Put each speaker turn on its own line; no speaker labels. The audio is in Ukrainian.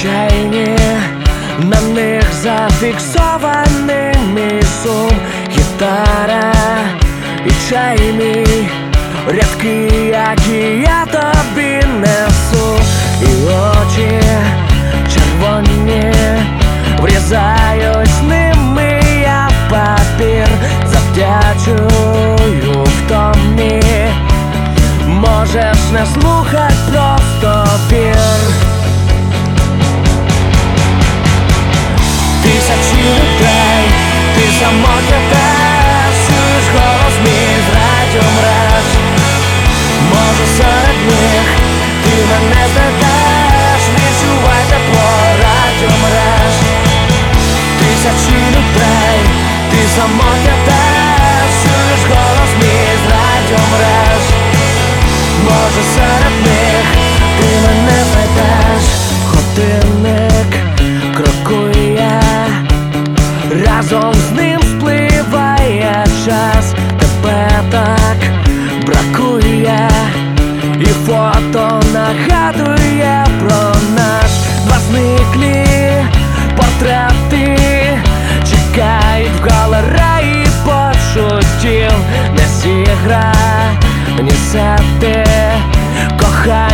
звичайні, на них зафіксований мій сум, гітара і чайний, рядки, які я тобі несу, і очі червоні, врізаюсь ними я в папір, завдячую втомі. Можеш не слухать, просто вір. Тисячі людей, ти самотня теж, чуєш голос мій з радіомереж. Може серед них ти мене знайдеш, відчувай тепло радіомереж. Тисячі людей, ти самотня теж, чуєш голос мій з радіомереж. Може серед них ти мене знайдеш. Годинник крокує, разом з ним спливає час. Тебе так бракує, і фото нагадує про нас. Два зниклі портрети чекають в галереї почуттів. Не зігра, ні сети, кохання